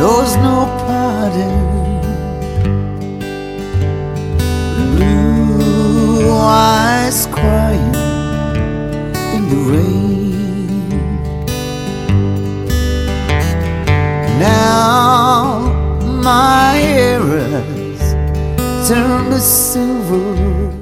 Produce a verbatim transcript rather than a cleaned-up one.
knows no pardon. Blue eyes crying in the rain. Now my errors turn to silver.